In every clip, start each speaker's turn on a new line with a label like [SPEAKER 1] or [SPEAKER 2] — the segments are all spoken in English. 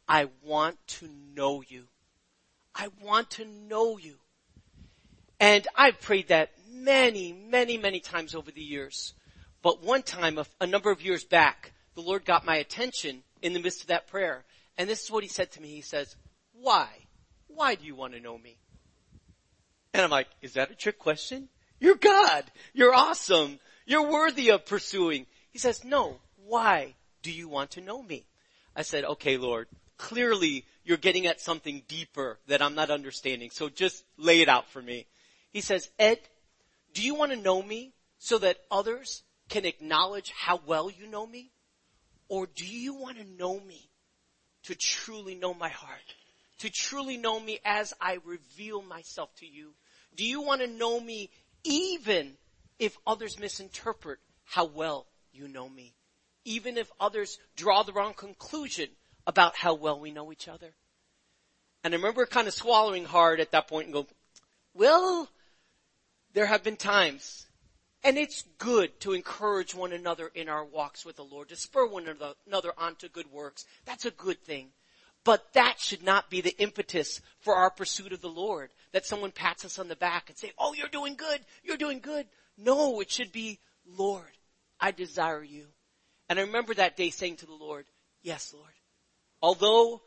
[SPEAKER 1] I want to know you. I want to know you. And I've prayed that many, many, many times over the years. But one time, a number of years back, the Lord got my attention in the midst of that prayer. And this is what he said to me. He says, why? Why do you want to know me? And I'm like, is that a trick question? You're God. You're awesome. You're worthy of pursuing. He says, no, why do you want to know me? I said, okay, Lord, clearly you're getting at something deeper that I'm not understanding. So just lay it out for me. He says, Ed, do you want to know me so that others can acknowledge how well you know me? Or do you want to know me to truly know my heart? To truly know me as I reveal myself to you? Do you want to know me even if others misinterpret how well you know me? Even if others draw the wrong conclusion about how well we know each other? And I remember kind of swallowing hard at that point and go, well, there have been times, and it's good to encourage one another in our walks with the Lord, to spur one another on to good works. That's a good thing. But that should not be the impetus for our pursuit of the Lord, that someone pats us on the back and say, oh, you're doing good, you're doing good. No, it should be, Lord, I desire you. And I remember that day saying to the Lord, yes, Lord. Although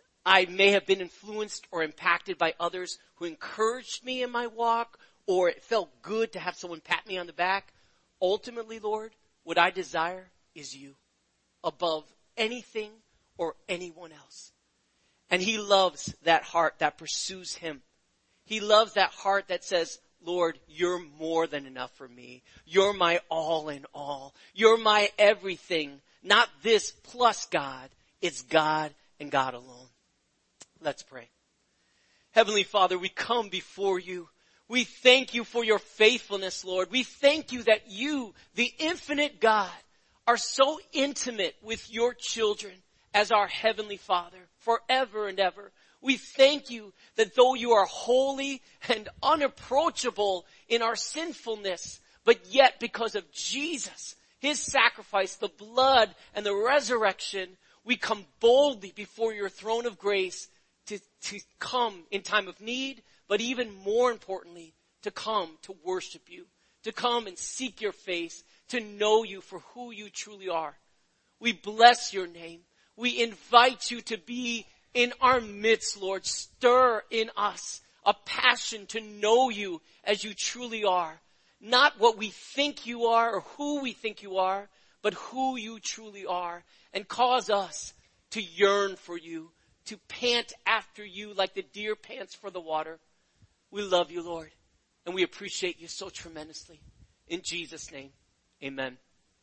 [SPEAKER 1] I may have been influenced or impacted by others who encouraged me in my walk, or it felt good to have someone pat me on the back, ultimately, Lord, what I desire is you above anything or anyone else. And he loves that heart that pursues him. He loves that heart that says, Lord, you're more than enough for me. You're my all in all. You're my everything. Not this plus God. It's God and God alone. Let's pray. Heavenly Father, we come before you. We thank you for your faithfulness, Lord. We thank you that you, the infinite God, are so intimate with your children as our Heavenly Father forever and ever. We thank you that though you are holy and unapproachable in our sinfulness, but yet because of Jesus, his sacrifice, the blood and the resurrection, we come boldly before your throne of grace to come in time of need, but even more importantly, to come to worship you, to come and seek your face, to know you for who you truly are. We bless your name. We invite you to be in our midst, Lord. Stir in us a passion to know you as you truly are. Not what we think you are or who we think you are, but who you truly are. And cause us to yearn for you, to pant after you like the deer pants for the water. We love you, Lord, and we appreciate you so tremendously. In Jesus' name, amen.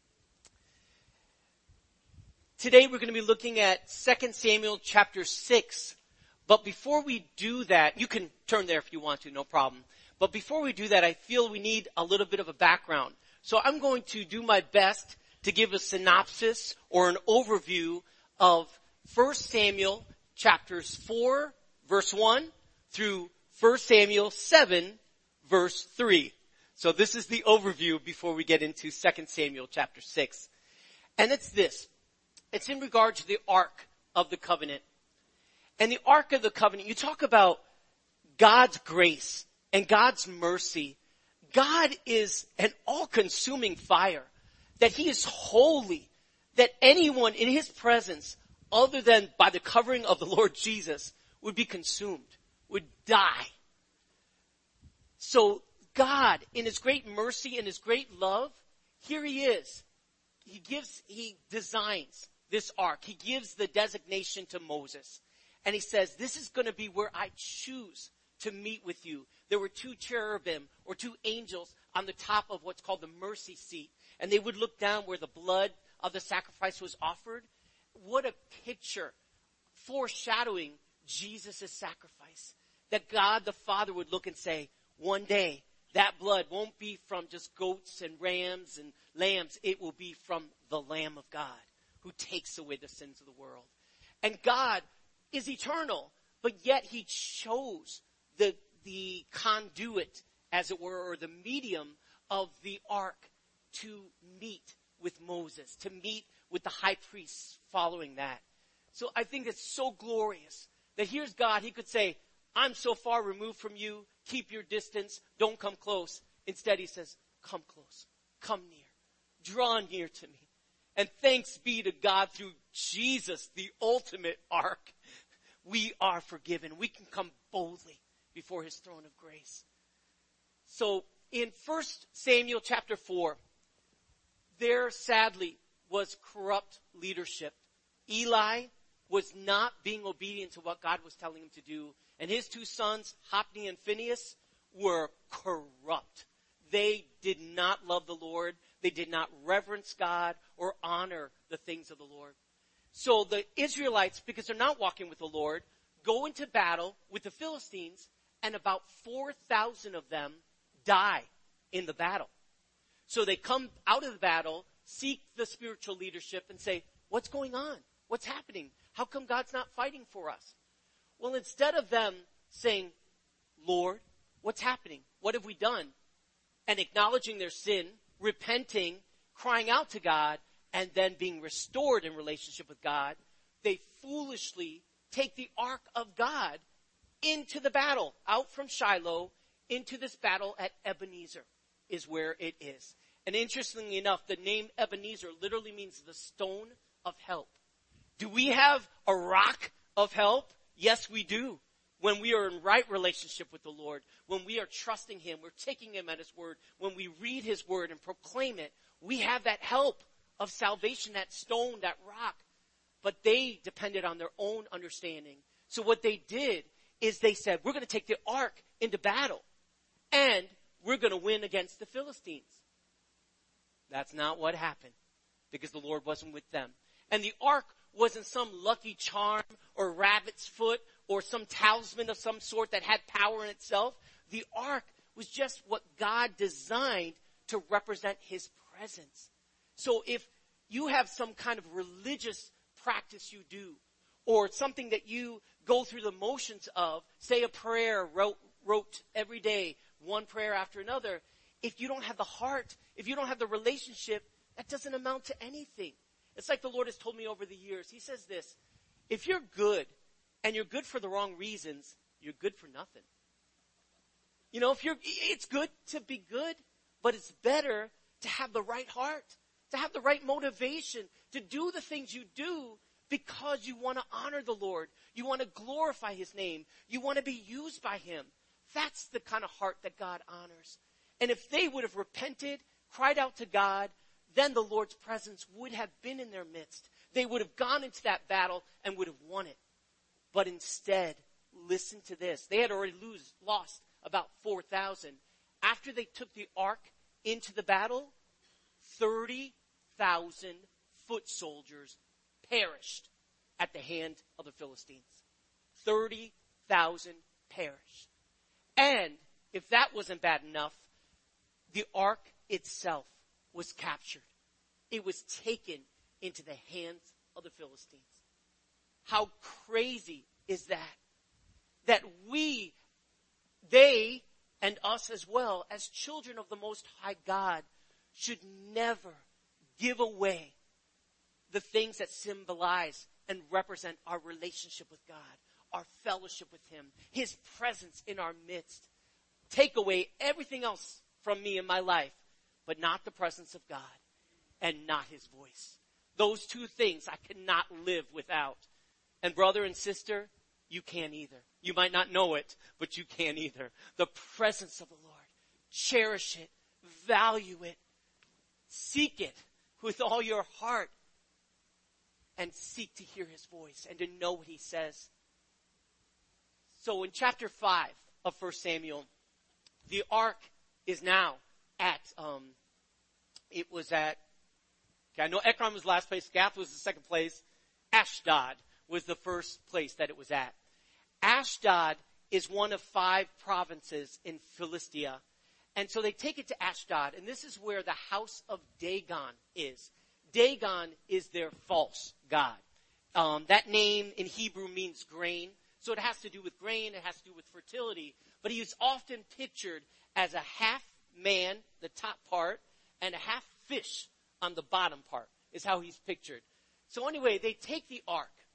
[SPEAKER 1] Today we're going to be looking at 2 Samuel chapter 6. But before we do that, you can turn there if you want to, no problem. But before we do that, I feel we need a little bit of a background. So I'm going to do my best to give a synopsis or an overview of 1 Samuel chapters 4, verse 1 through 1 Samuel 7, verse 3. So this is the overview before we get into 2 Samuel chapter 6. And it's this. It's in regard to the Ark of the Covenant. And the Ark of the Covenant, you talk about God's grace and God's mercy. God is an all-consuming fire, that he is holy, that anyone in his presence, other than by the covering of the Lord Jesus, would be consumed, would die. So God, in his great mercy and his great love, here he is. He designs this ark. He gives the designation to Moses. And he says, this is going to be where I choose to meet with you. There were two cherubim or two angels on the top of what's called the mercy seat. And they would look down where the blood of the sacrifice was offered. What a picture foreshadowing Jesus' sacrifice. That God the Father would look and say, one day that blood won't be from just goats and rams and lambs. It will be from the Lamb of God who takes away the sins of the world. And God is eternal, but yet he chose the conduit, as it were, or the medium of the ark to meet with Moses, to meet with the high priests following that. So I think it's so glorious that here's God. He could say, I'm so far removed from you. Keep your distance. Don't come close. Instead, he says, come close. Come near. Draw near to me. And thanks be to God through Jesus, the ultimate ark. We are forgiven. We can come boldly before his throne of grace. So in 1 Samuel chapter 4, there sadly was corrupt leadership. Eli was not being obedient to what God was telling him to do. And his two sons, Hophni and Phinehas, were corrupt. They did not love the Lord. They did not reverence God or honor the things of the Lord. So the Israelites, because they're not walking with the Lord, go into battle with the Philistines, and about 4,000 of them die in the battle. So they come out of the battle, seek the spiritual leadership, and say, what's going on? What's happening? How come God's not fighting for us? Well, instead of them saying, Lord, what's happening? What have we done? And acknowledging their sin, repenting, crying out to God, and then being restored in relationship with God, they foolishly take the ark of God into the battle, out from Shiloh, into this battle at Ebenezer is where it is. And interestingly enough, the name Ebenezer literally means the stone of help. Do we have a rock of help? Yes, we do. When we are in right relationship with the Lord, when we are trusting him, we're taking him at his word, when we read his word and proclaim it, we have that help of salvation, that stone, that rock. But they depended on their own understanding. So what they did is they said, we're going to take the ark into battle, and we're going to win against the Philistines. That's not what happened, because the Lord wasn't with them. And the ark wasn't some lucky charm or rabbit's foot or some talisman of some sort that had power in itself. The ark was just what God designed to represent his presence. So if you have some kind of religious practice you do, or something that you go through the motions of, say a prayer wrote every day, one prayer after another, if you don't have the heart, if you don't have the relationship, that doesn't amount to anything. It's like the Lord has told me over the years. He says this, if you're good, and you're good for the wrong reasons, you're good for nothing. You know, it's good to be good, but it's better to have the right heart, to have the right motivation, to do the things you do because you want to honor the Lord. You want to glorify his name. You want to be used by him. That's the kind of heart that God honors. And if they would have repented, cried out to God, then the Lord's presence would have been in their midst. They would have gone into that battle and would have won it. But instead, listen to this. They had already lost about 4,000. After they took the ark into the battle, 30,000 foot soldiers perished at the hand of the Philistines. 30,000 perished. And if that wasn't bad enough, the ark itself was captured. It was taken into the hands of the Philistines. How crazy is that? That they, and us as well, as children of the Most High God, should never give away the things that symbolize and represent our relationship with God, our fellowship with him, his presence in our midst. Take away everything else from me in my life, but not the presence of God and not his voice. Those two things I cannot live without. And brother and sister, you can't either. You might not know it, but you can't either. The presence of the Lord. Cherish it. Value it. Seek it with all your heart. And seek to hear his voice and to know what he says. So in chapter 5 of 1 Samuel, the ark is now at, I know Ekron was last place, Gath was the second place, Ashdod was the first place that it was at. Ashdod is one of 5 provinces in Philistia. And so they take it to Ashdod, and this is where the house of Dagon is. Dagon is their false god. That name in Hebrew means grain, so it has to do with grain, it has to do with fertility. But he is often pictured as a half man, the top part, and a half fish on the bottom part, is how he's pictured. So anyway, they take the ark,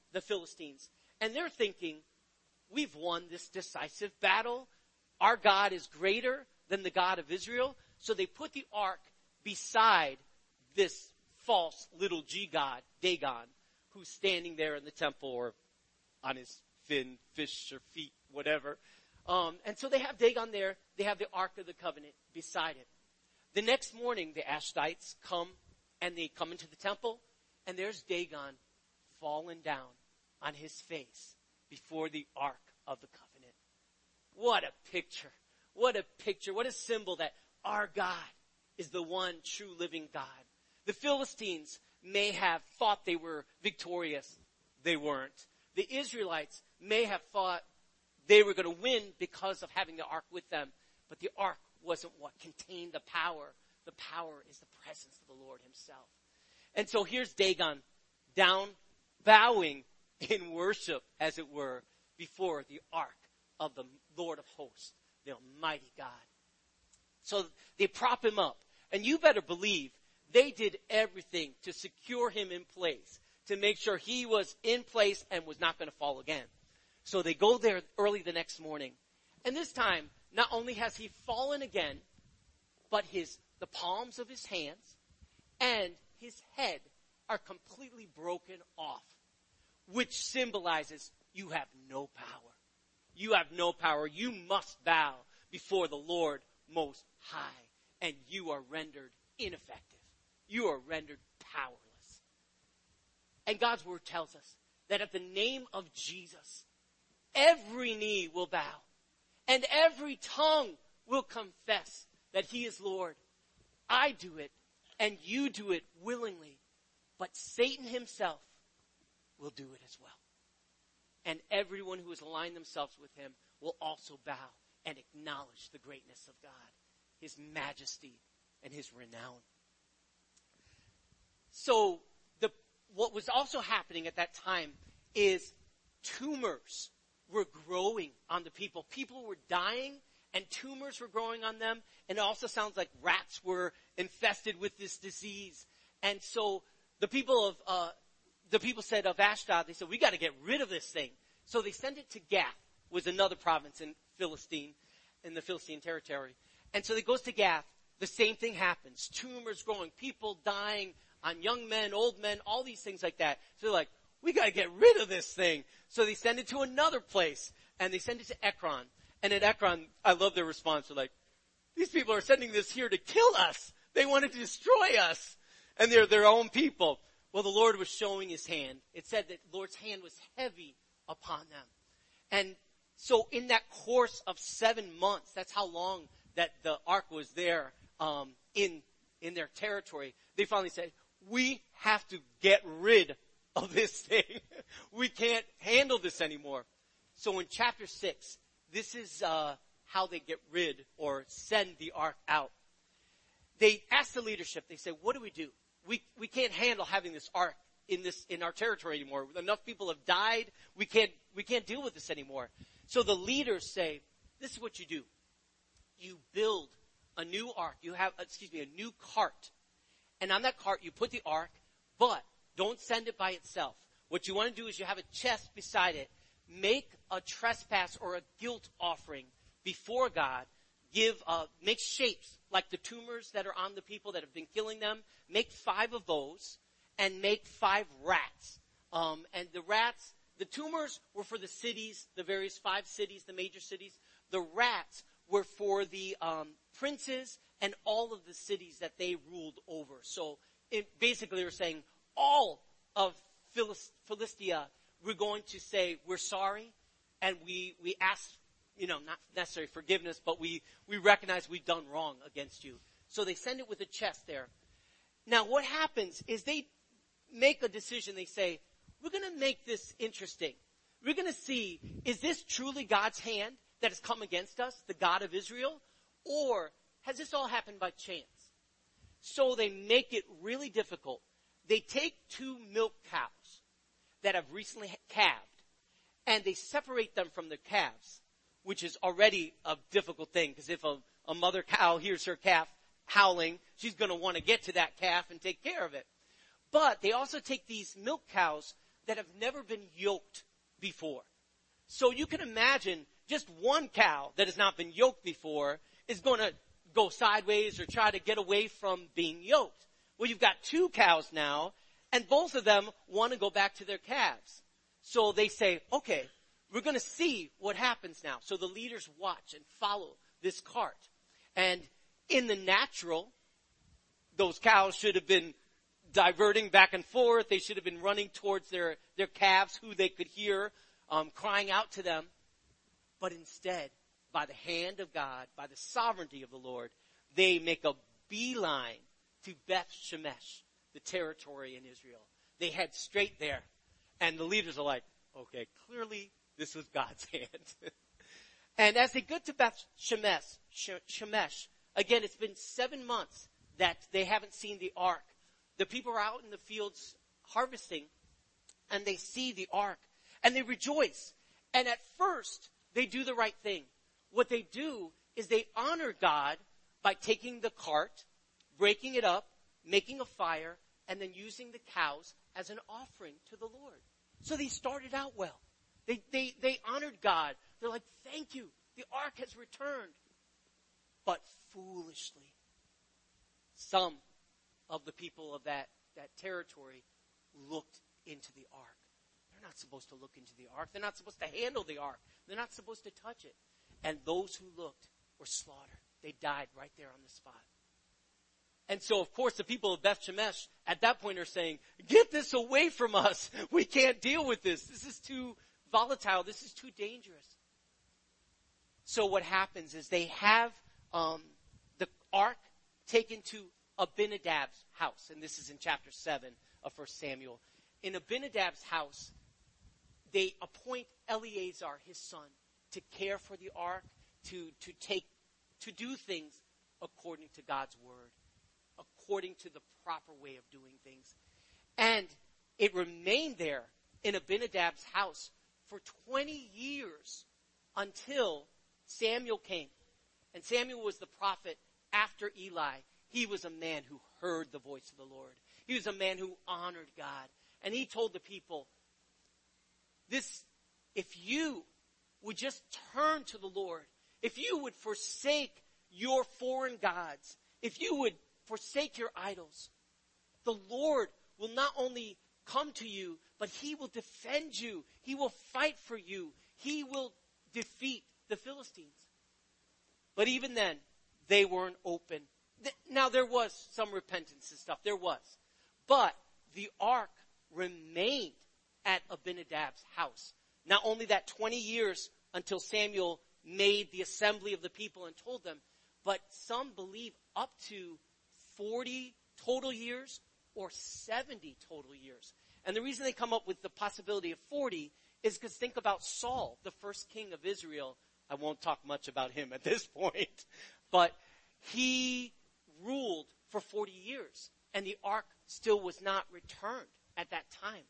[SPEAKER 1] the Philistines. And they're thinking, we've won this decisive battle. Our God is greater than the God of Israel. So they put the ark beside this false little G god, Dagon, who's standing there in the temple or on his fish or feet, whatever. And so they have Dagon there. They have the Ark of the Covenant beside it. The next morning, the Ashtites come and they come into the temple, and there's Dagon fallen down on his face before the Ark of the Covenant. What a picture. What a picture. What a symbol that our God is the one true living God. The Philistines may have thought they were victorious. They weren't. The Israelites may have thought they were going to win because of having the ark with them. But the ark wasn't what contained the power. The power is the presence of the Lord himself. And so here's Dagon down, bowing in worship, as it were, before the ark of the Lord of hosts, the Almighty God. So they prop him up. And you better believe they did everything to secure him in place, to make sure he was in place and was not going to fall again. So they go there early the next morning. And this time, not only has he fallen again, but the palms of his hands and his head are completely broken off, which symbolizes you have no power. You have no power. You must bow before the Lord Most High, and you are rendered ineffective. You are rendered powerless. And God's word tells us that at the name of Jesus, every knee will bow, and every tongue will confess that he is Lord. I do it, and you do it willingly, but Satan himself will do it as well. And everyone who has aligned themselves with him will also bow and acknowledge the greatness of God, his majesty, and his renown. So what was also happening at that time is tumors were growing on the people. People were dying and tumors were growing on them. And it also sounds like rats were infested with this disease. And so the people said of Ashdod, they said, we got to get rid of this thing. So they sent it to Gath, was another province in the Philistine territory. And so it goes to Gath. The same thing happens. Tumors growing, people dying on young men, old men, all these things like that. So they're like, we got to get rid of this thing. So they send it to another place, and they send it to Ekron. And at Ekron, I love their response. They're like, these people are sending this here to kill us. They wanted to destroy us. And they're their own people. Well, the Lord was showing his hand. It said that the Lord's hand was heavy upon them. And so in that course of 7 months, that's how long that the ark was there in their territory, they finally said, we have to get rid of this thing. We can't handle this anymore. So in chapter 6, this is how they get rid or send the ark out. They ask the leadership, they say, what do? We can't handle having this ark in our territory anymore. Enough people have died. We can't deal with this anymore. So the leaders say, this is what you do. You build a new ark. You have, a new cart. And on that cart, you put the ark, but don't send it by itself. What you want to do is you have a chest beside it. Make a trespass or a guilt offering before God. Make shapes like the tumors that are on the people that have been killing them. Make 5 of those and make 5 rats. And the tumors were for the cities, the various 5 cities, the major cities. The rats were for the princes and all of the cities that they ruled over. So basically they're saying all of Philistia, we're going to say we're sorry, and we ask, not necessarily forgiveness, but we recognize we've done wrong against you. So they send it with a chest there. Now what happens is they make a decision. They say, we're going to make this interesting. We're going to see, is this truly God's hand that has come against us, the God of Israel? Or has this all happened by chance? So they make it really difficult. They take 2 milk cows that have recently calved, and they separate them from the calves, which is already a difficult thing, because if a mother cow hears her calf howling, she's going to want to get to that calf and take care of it. But they also take these milk cows that have never been yoked before. So you can imagine just one cow that has not been yoked before is going to go sideways or try to get away from being yoked. Well, you've got two cows now, and both of them want to go back to their calves. So they say, okay, we're going to see what happens now. So the leaders watch and follow this cart. And in the natural, those cows should have been diverting back and forth. They should have been running towards their calves, who they could hear crying out to them. But instead, by the hand of God, by the sovereignty of the Lord, they make a beeline to Beth Shemesh, the territory in Israel. They head straight there. And the leaders are like, okay, clearly this was God's hand. And as they get to Beth Shemesh, again, it's been 7 months that they haven't seen the ark. The people are out in the fields harvesting, and they see the ark, and they rejoice. And at first, they do the right thing. What they do is they honor God by taking the cart, breaking it up, making a fire, and then using the cows as an offering to the Lord. So they started out well. They honored God. They're like, thank you. The ark has returned. But foolishly, some of the people of that territory looked into the ark. They're not supposed to look into the ark. They're not supposed to handle the ark. They're not supposed to touch it. And those who looked were slaughtered. They died right there on the spot. And so, of course, the people of Beth Shemesh at that point are saying, get this away from us. We can't deal with this. This is too volatile. This is too dangerous. So what happens is they have the ark taken to Abinadab's house. And this is in chapter 7 of 1 Samuel. In Abinadab's house, they appoint Eleazar, his son, to care for the ark, to do things according to God's word, according to the proper way of doing things. And it remained there in Abinadab's house for 20 years until Samuel came. And Samuel was the prophet after Eli. He was a man who heard the voice of the Lord. He was a man who honored God. And he told the people, if you would just turn to the Lord, if you would forsake your foreign gods, if you would forsake your idols, the Lord will not only come to you, but he will defend you. He will fight for you. He will defeat the Philistines. But even then, they weren't open. Now, there was some repentance and stuff. There was. But the ark remained at Abinadab's house. Not only that 20 years until Samuel made the assembly of the people and told them, but some believe up to 40 total years or 70 total years. And the reason they come up with the possibility of 40 is because think about Saul, the first king of Israel. I won't talk much about him at this point, but he ruled for 40 years, and the ark still was not returned at that time.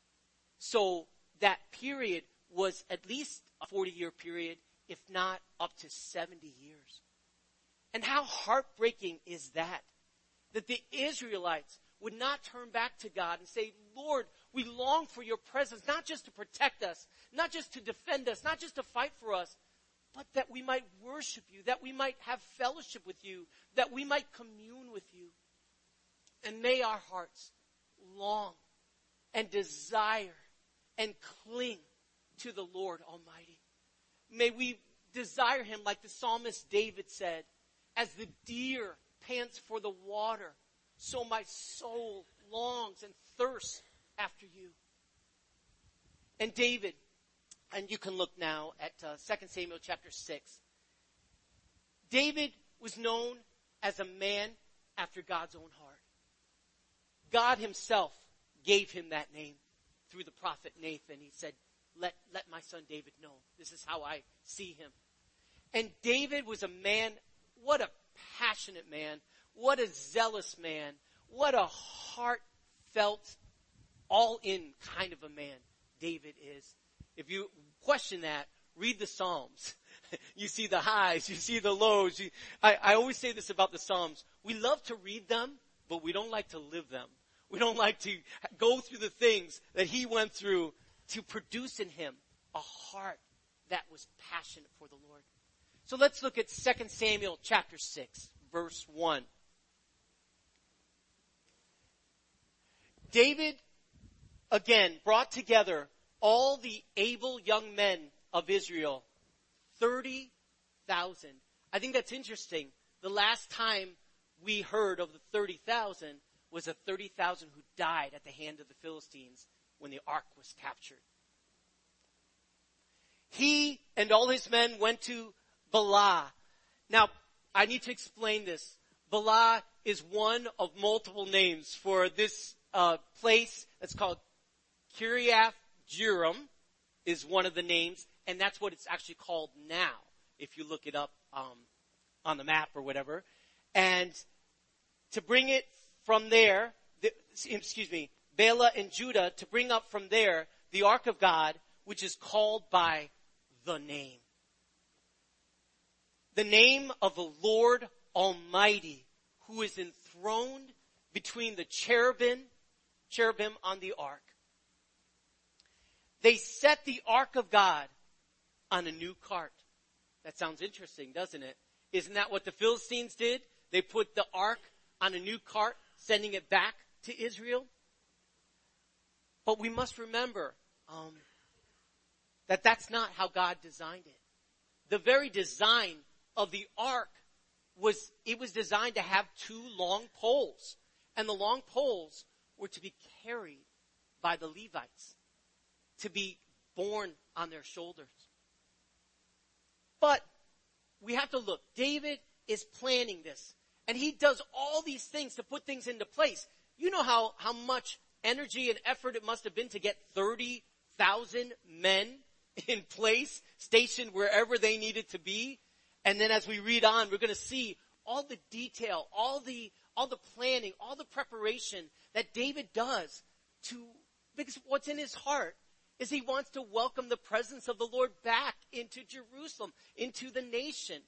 [SPEAKER 1] So that period was at least a 40-year period, if not up to 70 years. And how heartbreaking is that? That the Israelites would not turn back to God and say, Lord, we long for your presence, not just to protect us, not just to defend us, not just to fight for us, but that we might worship you, that we might have fellowship with you, that we might commune with you. And may our hearts long and desire and cling to the Lord Almighty. May we desire him like the psalmist David said, as the deer pants for the water, so my soul longs and thirsts after you. And David, and you can look now at 2 Samuel chapter 6. David was known as a man after God's own heart. God himself gave him that name through the prophet Nathan. He said, let my son David know. This is how I see him. And David was a man, what a passionate man, what a zealous man, what a heartfelt, all-in kind of a man David is. If you question that, read the Psalms. You see the highs, you see the lows. I always say this about the Psalms. We love to read them, but we don't like to live them. We don't like to go through the things that he went through to produce in him a heart that was passionate for the Lord. So let's look at 2 Samuel chapter 6, verse 1. David, again, brought together all the able young men of Israel, 30,000. I think that's interesting. The last time we heard of the 30,000 was the 30,000 who died at the hand of the Philistines when the ark was captured. He and all his men went to Baalah. Now, I need to explain this. Baalah is one of multiple names for this place that's called Kiriath Jearim is one of the names, and that's what it's actually called now, if you look it up on the map or whatever. And to bring it from there, Baalah and Judah, to bring up from there the ark of God, which is called by the name. The name of the Lord Almighty, who is enthroned between the cherubim on the ark. They set the ark of God on a new cart. That sounds interesting, doesn't it? Isn't that what the Philistines did? They put the ark on a new cart, sending it back to Israel. But we must remember that that's not how God designed it. The very design of the ark was designed to have two long poles. And the long poles were to be carried by the Levites, to be borne on their shoulders. But we have to look. David is planning this. And he does all these things to put things into place. You know how much energy and effort it must have been to get 30,000 men in place, stationed wherever they needed to be. And then as we read on, we're going to see all the detail, all the planning, all the preparation that David does because what's in his heart is he wants to welcome the presence of the Lord back into Jerusalem, into the nation.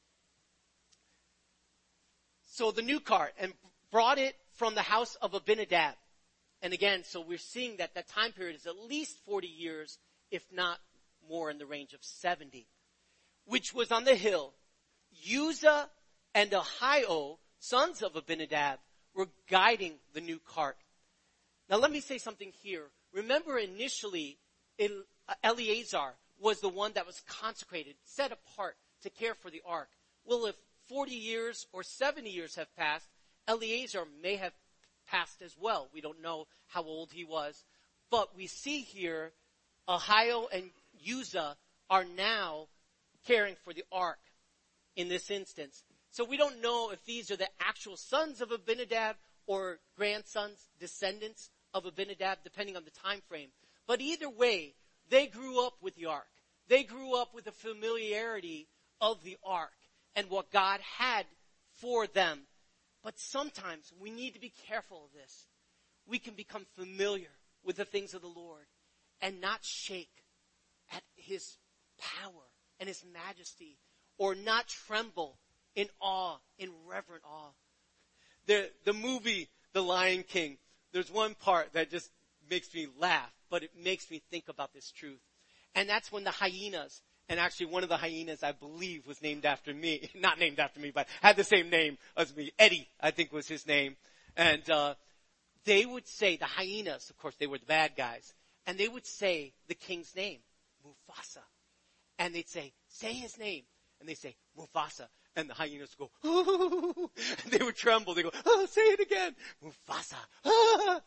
[SPEAKER 1] So the new cart, and brought it from the house of Abinadab. And again, so we're seeing that time period is at least 40 years, if not more, in the range of 70, which was on the hill. Uzzah and Ahio, sons of Abinadab, were guiding the new cart. Now let me say something here. Remember initially, Eleazar was the one that was consecrated, set apart to care for the ark. Well, if 40 years or 70 years have passed, Eleazar may have passed as well. We don't know how old he was. But we see here, Ahio and Uzzah are now caring for the ark in this instance. So we don't know if these are the actual sons of Abinadab or grandsons, descendants of Abinadab, depending on the time frame. But either way, they grew up with the ark. They grew up with the familiarity of the ark and what God had for them. But sometimes we need to be careful of this. We can become familiar with the things of the Lord and not shake at his power and his majesty, or not tremble in awe, in reverent awe. The movie, The Lion King, there's one part that just makes me laugh, but it makes me think about this truth. And that's when the hyenas, and actually one of the hyenas I believe was named after me, not named after me, but had the same name as me. Eddie, I think was his name. And they would say, the hyenas, of course they were the bad guys, and they would say the king's name, Mufasa. And they'd say his name. And they say, Mufasa. And the hyenas go, ooh. And they would tremble. They go, oh, say it again. Mufasa. Ah.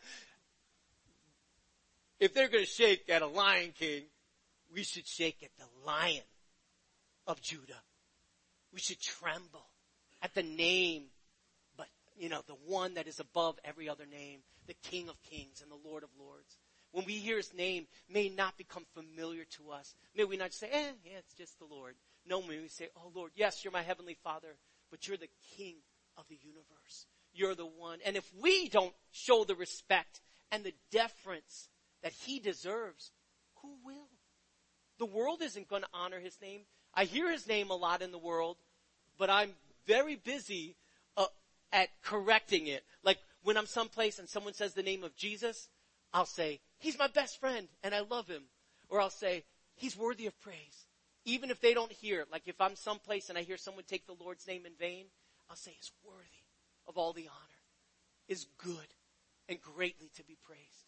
[SPEAKER 1] If they're going to shake at a Lion King, we should shake at the Lion of Judah. We should tremble at the name, but, the one that is above every other name, the King of Kings and the Lord of Lords. When we hear his name, may not become familiar to us. May we not say, yeah, it's just the Lord. No, may we say, oh Lord, yes, you're my heavenly Father, but you're the King of the universe. You're the one. And if we don't show the respect and the deference that he deserves, who will? The world isn't going to honor his name. I hear his name a lot in the world, but I'm very busy at correcting it. Like when I'm someplace and someone says the name of Jesus, I'll say, he's my best friend and I love him. Or I'll say, he's worthy of praise. Even if they don't hear it, like if I'm someplace and I hear someone take the Lord's name in vain, I'll say he's worthy of all the honor, is good and greatly to be praised.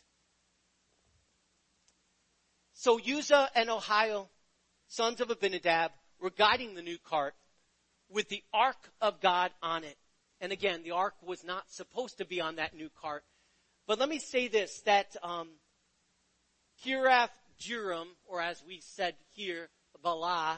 [SPEAKER 1] So Uzzah and Ahio, sons of Abinadab, were guiding the new cart with the ark of God on it. And again, the ark was not supposed to be on that new cart. But let me say this, that Kiriath Jearim, or as we said here, Bala,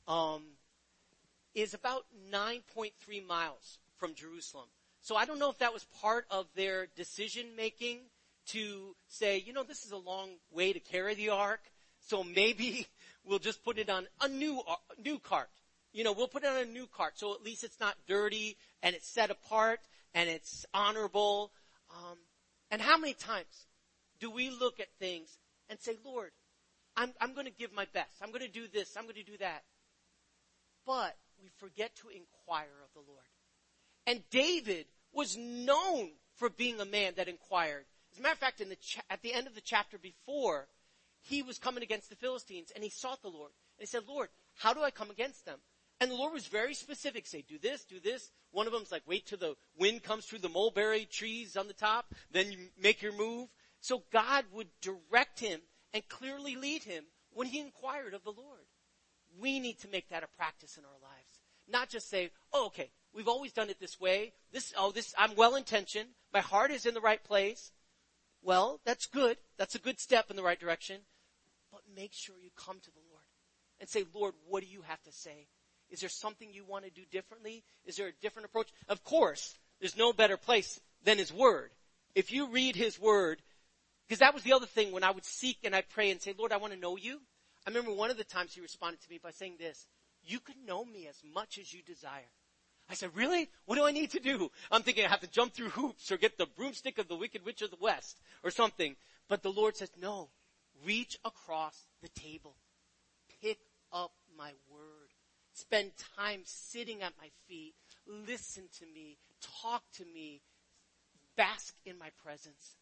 [SPEAKER 1] is about 9.3 miles from Jerusalem. So I don't know if that was part of their decision making to say, this is a long way to carry the ark, so maybe we'll just put it on a new cart. We'll put it on a new cart, so at least it's not dirty, and it's set apart, and it's honorable. And how many times do we look at things and say, Lord, I'm going to give my best. I'm going to do this. I'm going to do that. But we forget to inquire of the Lord. And David was known for being a man that inquired. As a matter of fact, at the end of the chapter before, he was coming against the Philistines, and he sought the Lord. And he said, Lord, how do I come against them? And the Lord was very specific. Say, do this, do this. One of them's like, wait till the wind comes through the mulberry trees on the top, then you make your move. So God would direct him and clearly lead him when he inquired of the Lord. We need to make that a practice in our lives. Not just say, oh, okay, we've always done it this way. I'm well-intentioned. My heart is in the right place. Well, that's good. That's a good step in the right direction. But make sure you come to the Lord and say, Lord, what do you have to say? Is there something you want to do differently? Is there a different approach? Of course, there's no better place than his word. If you read his word, because that was the other thing when I would seek and I'd pray and say, Lord, I want to know you. I remember one of the times he responded to me by saying this, you can know me as much as you desire. I said, really? What do I need to do? I'm thinking I have to jump through hoops or get the broomstick of the Wicked Witch of the West or something. But the Lord says, no, reach across the table. Pick up my word. Spend time sitting at my feet. Listen to me. Talk to me. Bask in my presence.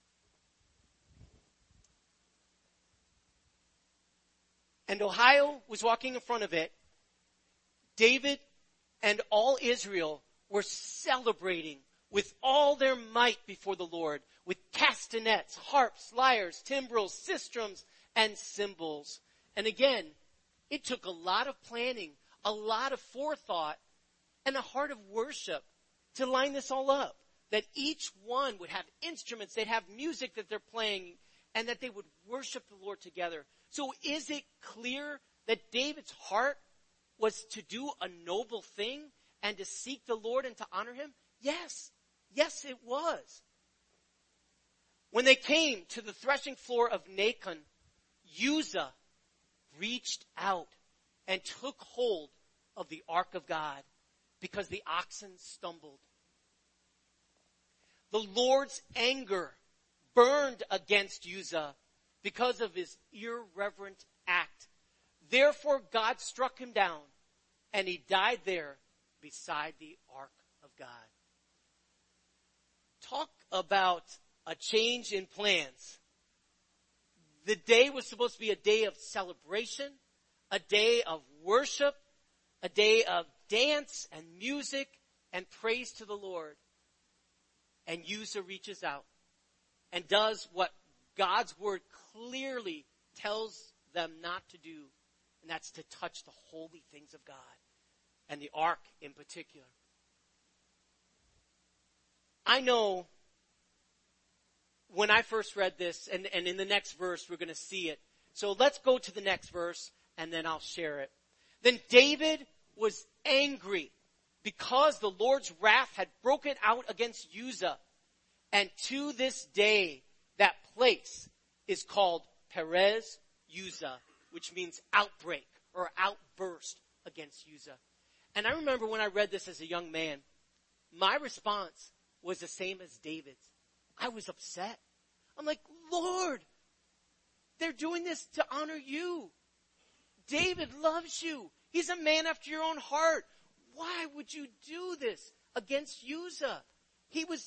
[SPEAKER 1] And Ahio was walking in front of it. David and all Israel were celebrating with all their might before the Lord, with castanets, harps, lyres, timbrels, sistrums, and cymbals. And again, it took a lot of planning, a lot of forethought, and a heart of worship to line this all up. That each one would have instruments, they'd have music that they're playing, and that they would worship the Lord together. So is it clear that David's heart was to do a noble thing and to seek the Lord and to honor him? Yes. Yes, it was. When they came to the threshing floor of Nacon, Uzzah reached out and took hold of the ark of God because the oxen stumbled. The Lord's anger burned against Uzzah because of his irreverent act. Therefore, God struck him down, and he died there beside the ark of God. Talk about a change in plans. The day was supposed to be a day of celebration, a day of worship, a day of dance and music and praise to the Lord. And Uzzah reaches out and does what God's word clearly tells them not to do, and that's to touch the holy things of God, and the ark in particular. I know when I first read this, and in the next verse we're going to see it. So let's go to the next verse, and then I'll share it. Then David was angry because the Lord's wrath had broken out against Uzzah. And to this day, that place is called Perez Uzzah, which means outbreak or outburst against Uzzah. And I remember when I read this as a young man, my response was the same as David's. I was upset. I'm like, Lord, they're doing this to honor you. David loves you. He's a man after your own heart. Why would you do this against Uzzah? He was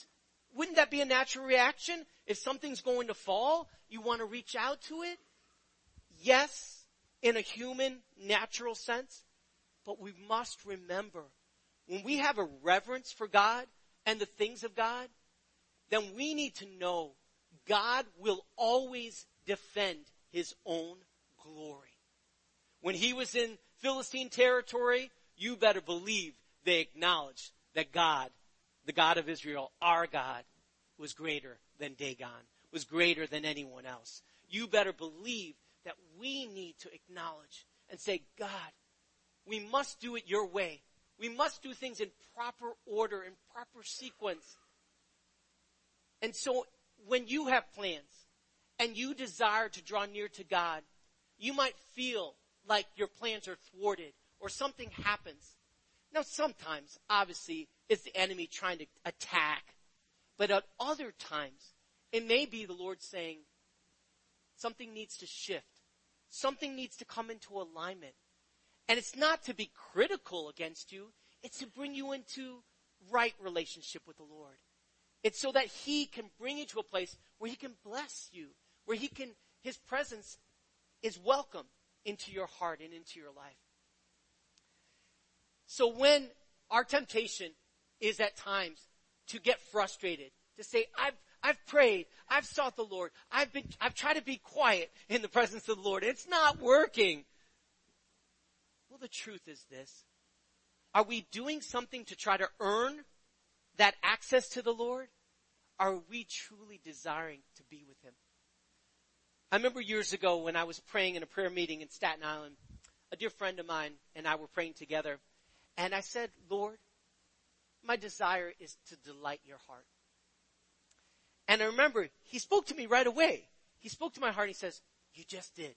[SPEAKER 1] Wouldn't that be a natural reaction? If something's going to fall, you want to reach out to it? Yes, in a human, natural sense. But we must remember, when we have a reverence for God and the things of God, then we need to know God will always defend his own glory. When he was in Philistine territory, you better believe they acknowledged that God, the God of Israel, our God, was greater than Dagon, was greater than anyone else. You better believe that we need to acknowledge and say, God, we must do it your way. We must do things in proper order, in proper sequence. And so when you have plans and you desire to draw near to God, you might feel like your plans are thwarted or something happens. Now sometimes, obviously, it's the enemy trying to attack. But at other times, it may be the Lord saying, something needs to shift. Something needs to come into alignment. And it's not to be critical against you. It's to bring you into right relationship with the Lord. It's so that he can bring you to a place where he can bless you, where his presence is welcome into your heart and into your life. So when our temptation is at times to get frustrated, to say, I've prayed, I've sought the Lord, I've tried to be quiet in the presence of the Lord, it's not working. Well, the truth is this. Are we doing something to try to earn that access to the Lord? Are we truly desiring to be with him? I remember years ago when I was praying in a prayer meeting in Staten Island, a dear friend of mine and I were praying together, and I said, Lord, my desire is to delight your heart. And I remember he spoke to me right away. He spoke to my heart and he says, you just did.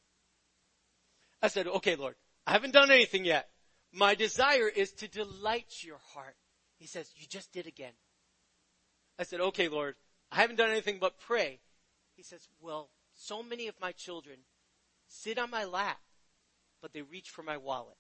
[SPEAKER 1] I said, okay, Lord, I haven't done anything yet. My desire is to delight your heart. He says, you just did again. I said, okay, Lord, I haven't done anything but pray. He says, well, so many of my children sit on my lap, but they reach for my wallet.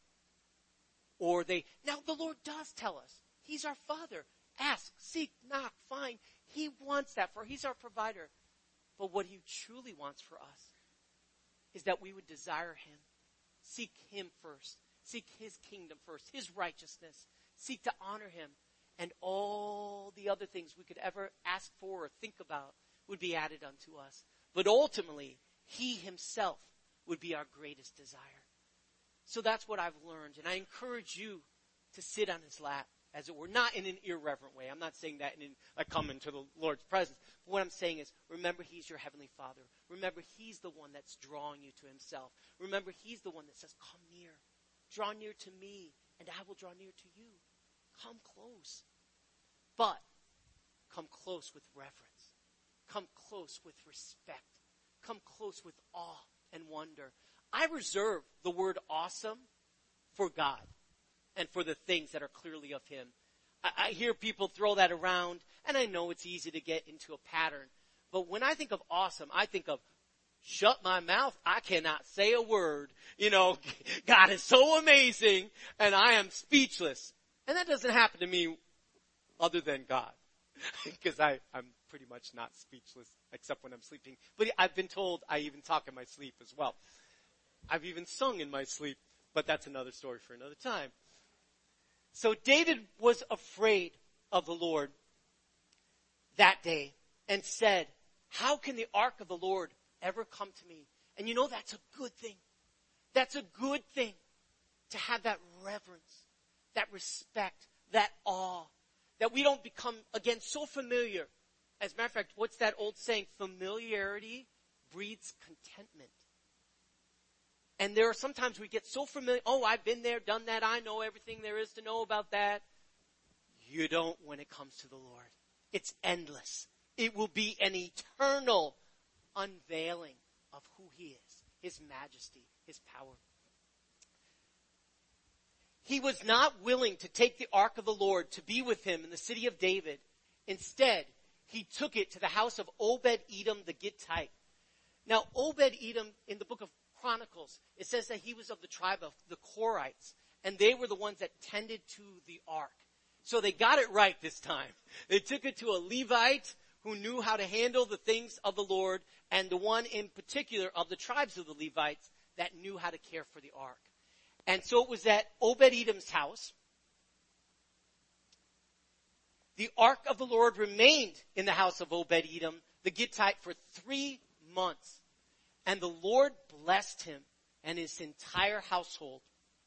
[SPEAKER 1] Now the Lord does tell us, he's our Father. Ask, seek, knock, find. He wants that he's our provider. But what he truly wants for us is that we would desire him. Seek him first. Seek his kingdom first, his righteousness. Seek to honor him. And all the other things we could ever ask for or think about would be added unto us. But ultimately, he himself would be our greatest desire. So that's what I've learned. And I encourage you to sit on his lap, as it were, not in an irreverent way. I'm not saying that in a come into the Lord's presence. But what I'm saying is, remember he's your heavenly Father. Remember he's the one that's drawing you to himself. Remember he's the one that says, come near. Draw near to me, and I will draw near to you. Come close. But come close with reverence. Come close with respect. Come close with awe and wonder. I reserve the word awesome for God and for the things that are clearly of him. I hear people throw that around, and I know it's easy to get into a pattern. But when I think of awesome, I think of shut my mouth, I cannot say a word. God is so amazing, and I am speechless. And that doesn't happen to me other than God. Because I'm pretty much not speechless, except when I'm sleeping. But I've been told I even talk in my sleep as well. I've even sung in my sleep, but that's another story for another time. So David was afraid of the Lord that day and said, how can the ark of the Lord ever come to me? And that's a good thing. That's a good thing to have that reverence, that respect, that awe, that we don't become, again, so familiar. As a matter of fact, what's that old saying? Familiarity breeds contentment. And there are sometimes we get so familiar, I've been there, done that, I know everything there is to know about that. You don't when it comes to the Lord. It's endless. It will be an eternal unveiling of who he is, his majesty, his power. He was not willing to take the ark of the Lord to be with him in the city of David. Instead, he took it to the house of Obed-Edom the Gittite. Now, Obed-Edom, in the book of Chronicles, it says that he was of the tribe of the Korites, and they were the ones that tended to the ark. So they got it right this time. They took it to a Levite who knew how to handle the things of the Lord, and the one in particular of the tribes of the Levites that knew how to care for the ark. And so it was at Obed-Edom's house. The ark of the Lord remained in the house of Obed-Edom, the Gittite, for 3 months. And the Lord blessed him and his entire household.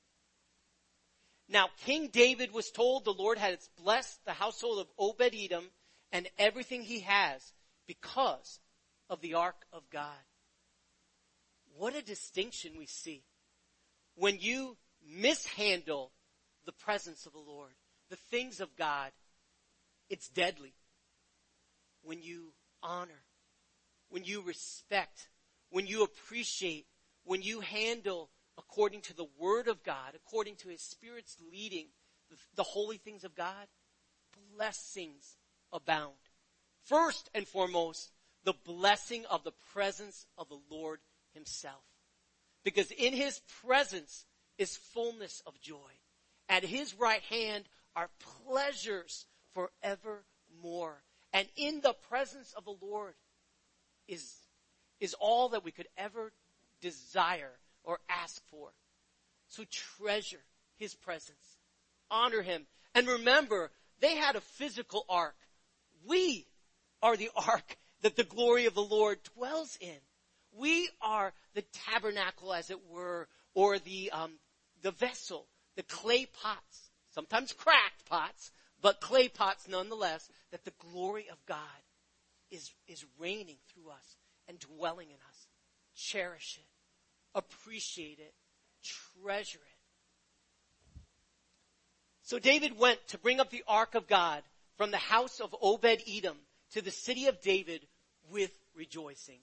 [SPEAKER 1] Now, King David was told the Lord had blessed the household of Obed-Edom and everything he has because of the ark of God. What a distinction we see. When you mishandle the presence of the Lord, the things of God, it's deadly. When you honor, when you respect, when you appreciate, when you handle according to the Word of God, according to His Spirit's leading, the holy things of God, blessings abound. First and foremost, the blessing of the presence of the Lord Himself. Because in His presence is fullness of joy. At His right hand are pleasures forevermore. And in the presence of the Lord is all that we could ever desire or ask for. So treasure His presence. Honor Him. And remember, they had a physical ark. We are the ark that the glory of the Lord dwells in. We are the tabernacle, as it were, or the vessel, the clay pots, sometimes cracked pots, but clay pots nonetheless, that the glory of God is reigning through us and dwelling in us. Cherish it. Appreciate it. Treasure it. So David went to bring up the ark of God from the house of Obed-Edom to the city of David with rejoicing.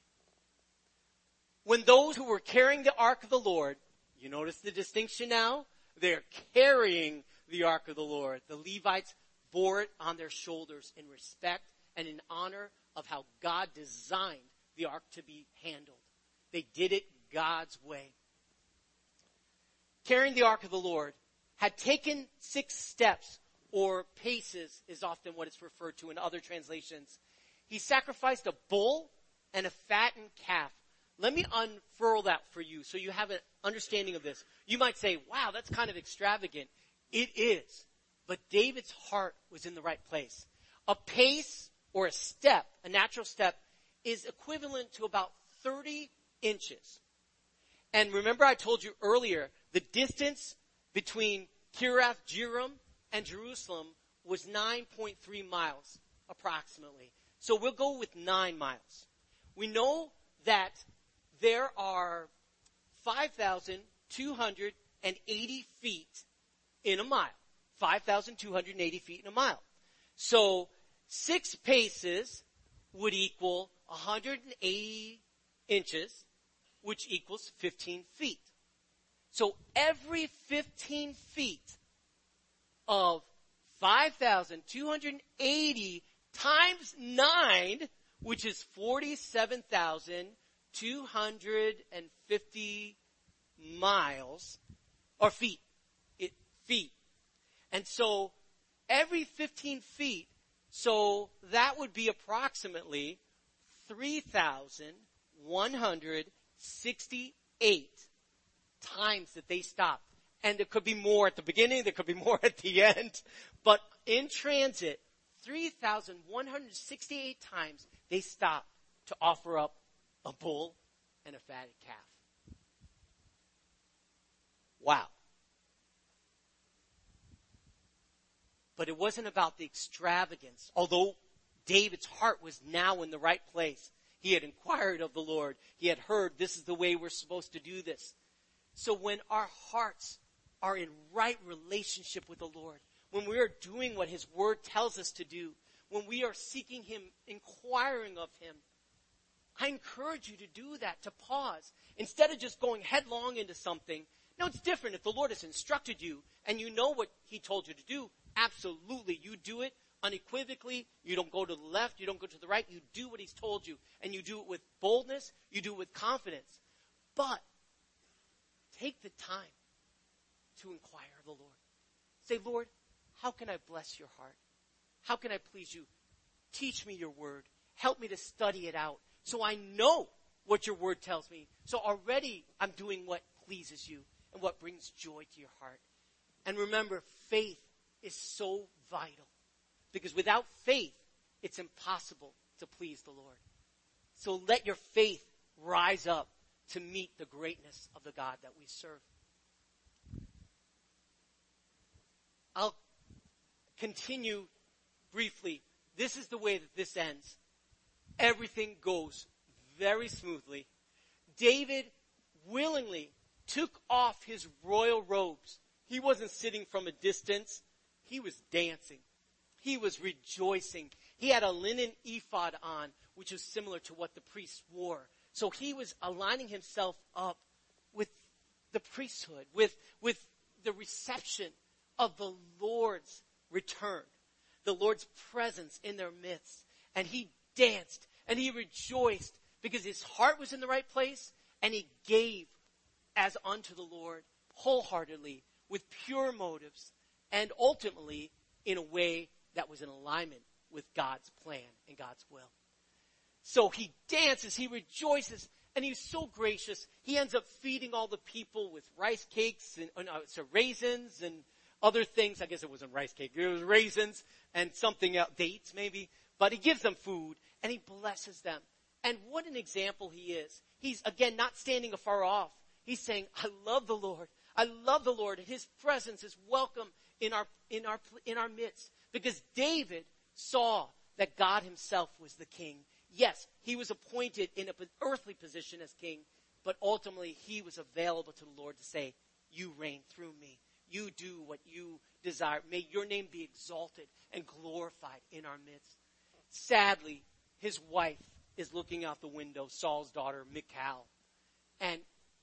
[SPEAKER 1] When those who were carrying the ark of the Lord, you notice the distinction now? They're carrying the ark of the Lord. The Levites bore it on their shoulders in respect and in honor of how God designed the ark to be handled. They did it God's way. Carrying the ark of the Lord had taken 6 steps, or paces is often what it's referred to in other translations. He sacrificed a bull and a fattened calf. Let me unfurl that for you so you have an understanding of this. You might say, wow, that's kind of extravagant. It is. But David's heart was in the right place. A pace or a step, a natural step, is equivalent to about 30 inches. And remember I told you earlier, the distance between Kiriath Jearim and Jerusalem was 9.3 miles, approximately. So we'll go with 9 miles. We know that there are 5,280 feet in a mile. 5,280 feet in a mile. So 6 paces would equal 180 inches, which equals 15 feet. So every 15 feet of 5,280 times 9, which is 47,250 miles, or feet. Feet. And so every 15 feet, so that would be approximately 3,168 times that they stopped. And there could be more at the beginning, there could be more at the end. But in transit, 3,168 times they stopped to offer up a bull and a fatted calf. Wow. But it wasn't about the extravagance. Although David's heart was now in the right place. He had inquired of the Lord. He had heard this is the way we're supposed to do this. So when our hearts are in right relationship with the Lord, when we are doing what His Word tells us to do, when we are seeking Him, inquiring of Him, I encourage you to do that, to pause. Instead of just going headlong into something. Now it's different if the Lord has instructed you and you know what He told you to do. Absolutely, you do it unequivocally. You don't go to the left, you don't go to the right. You do what He's told you, and you do it with boldness, you do it with confidence. But take the time to inquire of the Lord. Say, Lord, how can I bless your heart? How can I please you? Teach me your word. Help me to study it out so I know what your word tells me. So already I'm doing what pleases you and what brings joy to your heart. And remember, faith is so vital, because without faith, it's impossible to please the Lord. So let your faith rise up to meet the greatness of the God that we serve. I'll continue briefly. This is the way that this ends. Everything goes very smoothly. David willingly took off his royal robes. He wasn't sitting from a distance. He was dancing. He was rejoicing. He had a linen ephod on, which was similar to what the priests wore. So he was aligning himself up with the priesthood, with the reception of the Lord's return, the Lord's presence in their midst. And he danced and he rejoiced because his heart was in the right place, and he gave as unto the Lord wholeheartedly with pure motives, and ultimately in a way that was in alignment with God's plan and God's will. So he dances, he rejoices, and he's so gracious. He ends up feeding all the people with rice cakes and raisins and other things. I guess it wasn't rice cake. It was raisins and something else, dates maybe. But he gives them food and he blesses them. And what an example he is. He's, again, not standing afar off. He's saying, I love the Lord. I love the Lord, and his presence is welcome in our midst. Because David saw that God himself was the king. Yes, he was appointed in an earthly position as king, but ultimately he was available to the Lord to say, you reign through me. You do what you desire. May your name be exalted and glorified in our midst. Sadly, his wife is looking out the window, Saul's daughter, Michal, and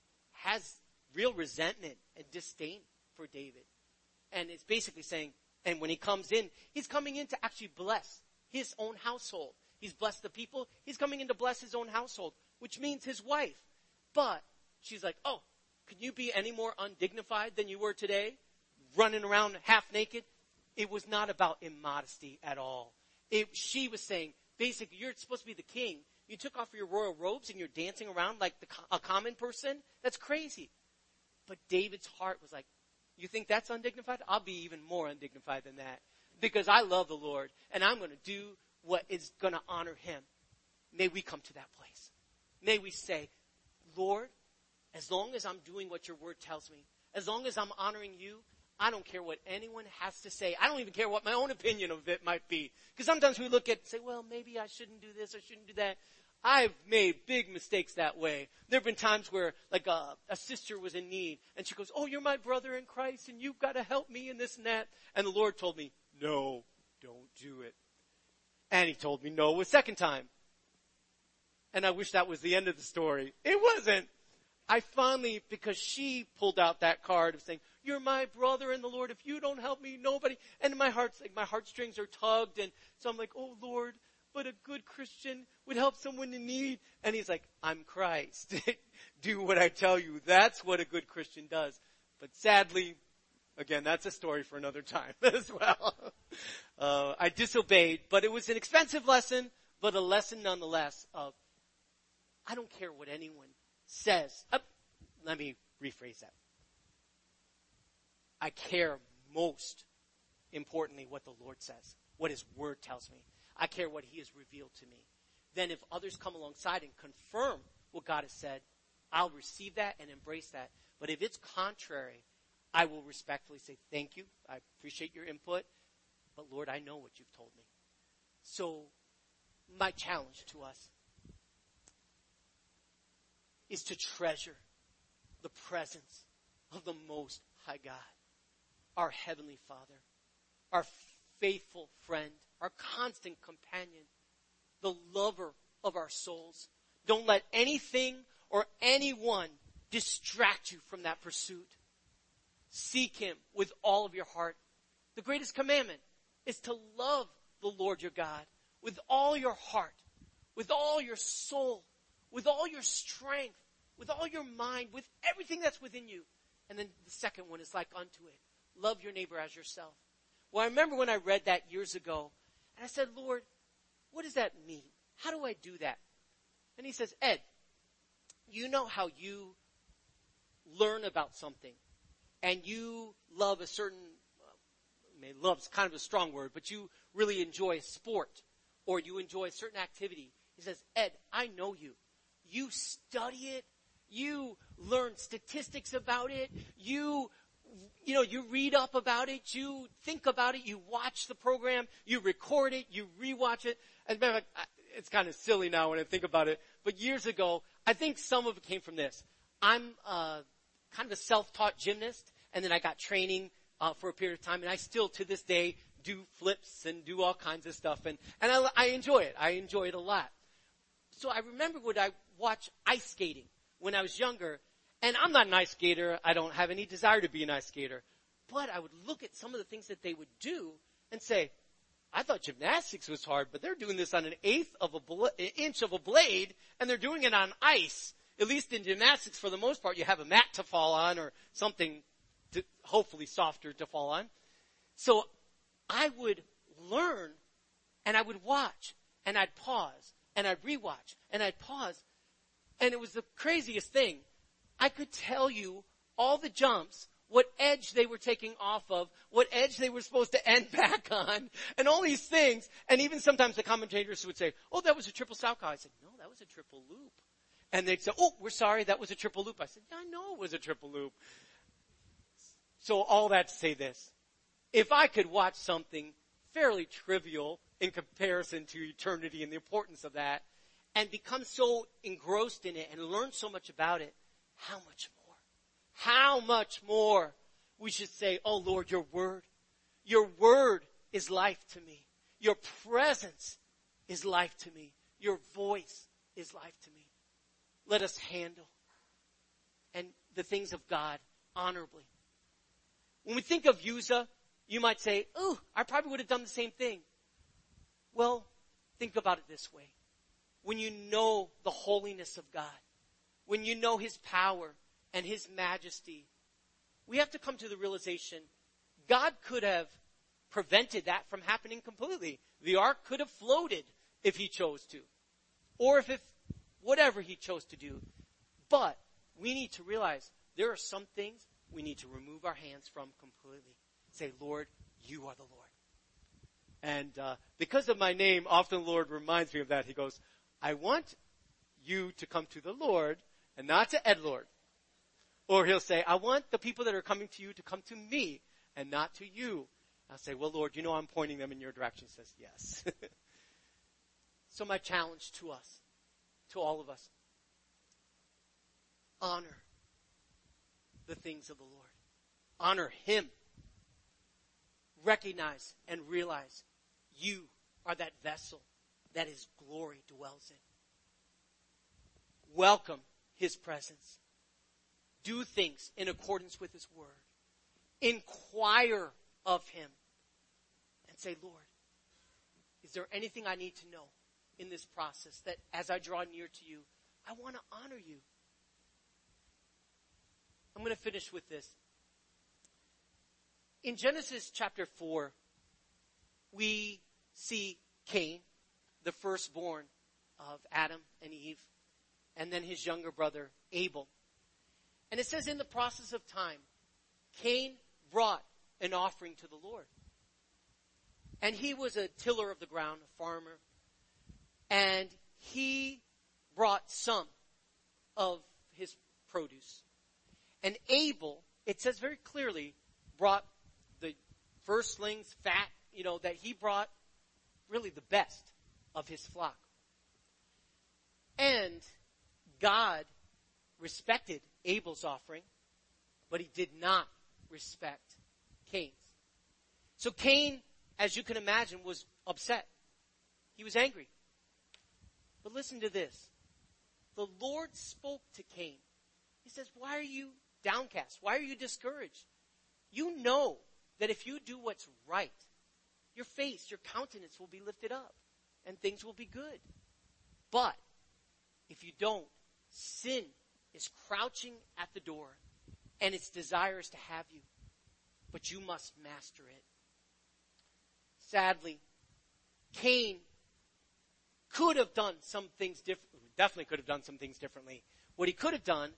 [SPEAKER 1] has real resentment and disdain for David. And it's basically saying, and when he comes in, he's coming in to actually bless his own household. He's blessed the people. He's coming in to bless his own household, which means his wife. But she's like, oh, can you be any more undignified than you were today? Running around half naked? It was not about immodesty at all. She was saying, basically, you're supposed to be the king. You took off your royal robes and you're dancing around like a common person? That's crazy. But David's heart was like, you think that's undignified? I'll be even more undignified than that. Because I love the Lord and I'm going to do what is going to honor him. May we come to that place. May we say, Lord, as long as I'm doing what your word tells me, as long as I'm honoring you, I don't care what anyone has to say. I don't even care what my own opinion of it might be. Because sometimes we look at and say, well, maybe I shouldn't do this, I shouldn't do that. I've made big mistakes that way. There have been times where, like, a sister was in need, and she goes, oh, you're my brother in Christ, and you've got to help me in this and that. And the Lord told me, no, don't do it. And he told me no a second time. And I wish that was the end of the story. It wasn't. I finally, because she pulled out that card of saying, you're my brother in the Lord. If you don't help me, nobody. And my heartstrings are tugged. And so I'm like, oh, Lord, but a good Christian would help someone in need. And he's like, I'm Christ. Do what I tell you. That's what a good Christian does. But sadly, again, that's a story for another time as well. I disobeyed, but it was an expensive lesson, but a lesson nonetheless of, I don't care what anyone says. Let me rephrase that. I care most importantly what the Lord says, what his word tells me. I care what he has revealed to me. Then if others come alongside and confirm what God has said, I'll receive that and embrace that. But if it's contrary, I will respectfully say, thank you. I appreciate your input. But Lord, I know what you've told me. So my challenge to us is to treasure the presence of the Most High God, our Heavenly Father, our faithful friend, our constant companion, the lover of our souls. Don't let anything or anyone distract you from that pursuit. Seek him with all of your heart. The greatest commandment is to love the Lord your God with all your heart, with all your soul, with all your strength, with all your mind, with everything that's within you. And then the second one is like unto it. Love your neighbor as yourself. Well, I remember when I read that years ago, and I said, Lord, what does that mean? How do I do that? And he says, Ed, you know how you learn about something and you love a certain, love's kind of a strong word, but you really enjoy a sport or you enjoy a certain activity. He says, Ed, I know you. You study it. You learn statistics about it. You read up about it. You think about it. You watch the program. You record it. You rewatch it. As a matter of fact, it's kind of silly now when I think about it. But years ago, I think some of it came from this. I'm kind of a self-taught gymnast, and then I got training for a period of time, and I still, to this day, do flips and do all kinds of stuff, and I enjoy it. I enjoy it a lot. So I remember when I watched ice skating when I was younger, and I'm not an ice skater. I don't have any desire to be an ice skater. But I would look at some of the things that they would do and say, I thought gymnastics was hard, but they're doing this on an eighth of an inch of a blade, and they're doing it on ice. At least in gymnastics, for the most part, you have a mat to fall on or something hopefully softer to fall on. So I would learn, and I would watch, and I'd pause, and I'd rewatch, and I'd pause. And it was the craziest thing. I could tell you all the jumps, what edge they were taking off of, what edge they were supposed to end back on, and all these things. And even sometimes the commentators would say, oh, that was a triple Salchow. I said, no, that was a triple loop. And they'd say, oh, we're sorry, that was a triple loop. I said, yeah, I know it was a triple loop. So all that to say this. If I could watch something fairly trivial in comparison to eternity and the importance of that, and become so engrossed in it and learn so much about it, how much more? How much more we should say, oh Lord, your word is life to me. Your presence is life to me. Your voice is life to me. Let us handle and the things of God honorably. When we think of Uzzah, you might say, oh, I probably would have done the same thing. Well, think about it this way. When you know the holiness of God, when you know his power and his majesty, we have to come to the realization God could have prevented that from happening completely. The ark could have floated if he chose to, or if whatever he chose to do. But we need to realize there are some things we need to remove our hands from completely. Say, Lord, you are the Lord. And because of my name, often the Lord reminds me of that. He goes, I want you to come to the Lord and not to Ed Lord. Or he'll say, I want the people that are coming to you to come to me and not to you. I'll say, well, Lord, you know I'm pointing them in your direction. He says, yes. So my challenge to us, to all of us, honor the things of the Lord. Honor him. Recognize and realize you are that vessel that his glory dwells in. Welcome his presence. Do things in accordance with his word. Inquire of him and say, Lord, is there anything I need to know in this process that as I draw near to you, I want to honor you? I'm going to finish with this. In Genesis chapter 4, we see Cain, the firstborn of Adam and Eve, and then his younger brother, Abel. And it says in the process of time, Cain brought an offering to the Lord. And he was a tiller of the ground, a farmer. And he brought some of his produce. And Abel, it says very clearly, brought the firstlings, fat, that he brought really the best of his flock. And God respected Abel's offering, but he did not respect Cain's. So Cain, as you can imagine, was upset. He was angry. But listen to this. The Lord spoke to Cain. He says, why are you downcast? Why are you discouraged? You know that if you do what's right, your face, your countenance will be lifted up and things will be good. But if you don't, sin is crouching at the door and its desires to have you, but you must master it. Sadly, Cain could have done some things differently. Definitely could have done some things differently. What he could have done,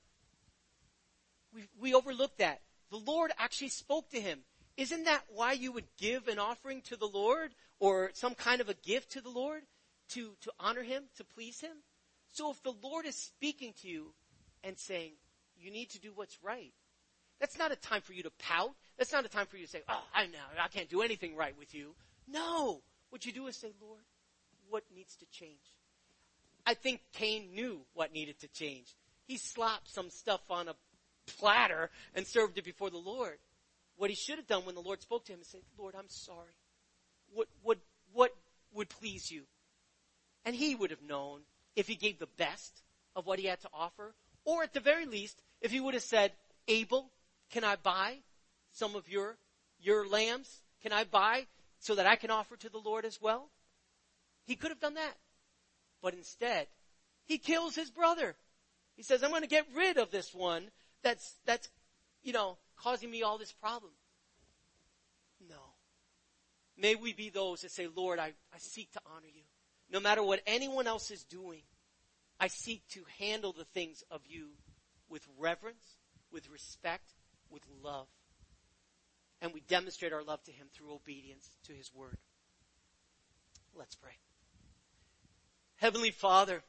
[SPEAKER 1] we overlooked that. The Lord actually spoke to him. Isn't that why you would give an offering to the Lord or some kind of a gift to the Lord to honor him, to please him? So if the Lord is speaking to you and saying, you need to do what's right, that's not a time for you to pout. That's not a time for you to say, oh, I can't do anything right with you. No. What you do is say, Lord, what needs to change? I think Cain knew what needed to change. He slapped some stuff on a platter and served it before the Lord. What he should have done when the Lord spoke to him is say, Lord, I'm sorry. What would please you? And he would have known if he gave the best of what he had to offer, or at the very least, if he would have said, Abel, can I buy some of your lambs? Can I buy so that I can offer to the Lord as well? He could have done that. But instead, he kills his brother. He says, I'm going to get rid of this one that's causing me all this problem. No. May we be those that say, Lord, I seek to honor you. No matter what anyone else is doing, I seek to handle the things of you with reverence, with respect, with love. And we demonstrate our love to him through obedience to his word. Let's pray. Heavenly Father,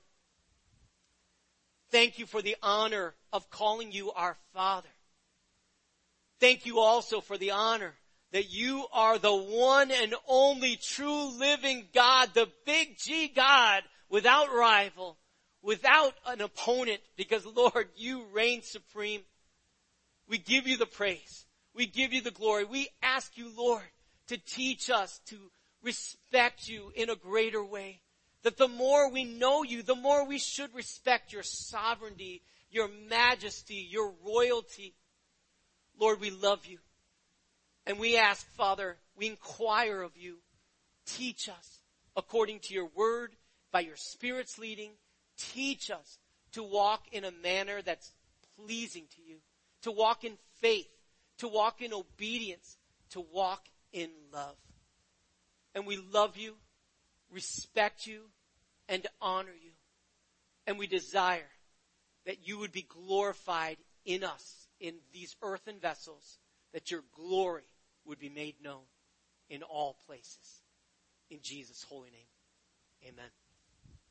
[SPEAKER 1] thank you for the honor of calling you our Father. Thank you also for the honor that you are the one and only true living God, the big G God, without rival, without an opponent, because Lord, you reign supreme. We give you the praise. We give you the glory. We ask you, Lord, to teach us to respect you in a greater way. That the more we know you, the more we should respect your sovereignty, your majesty, your royalty. Lord, we love you. And we ask, Father, we inquire of you. Teach us according to your word, by your Spirit's leading. Teach us to walk in a manner that's pleasing to you. To walk in faith. To walk in obedience. To walk in love. And we love you, respect you, and honor you. And we desire that you would be glorified in us, in these earthen vessels, that your glory would be made known in all places. In Jesus' holy name, amen.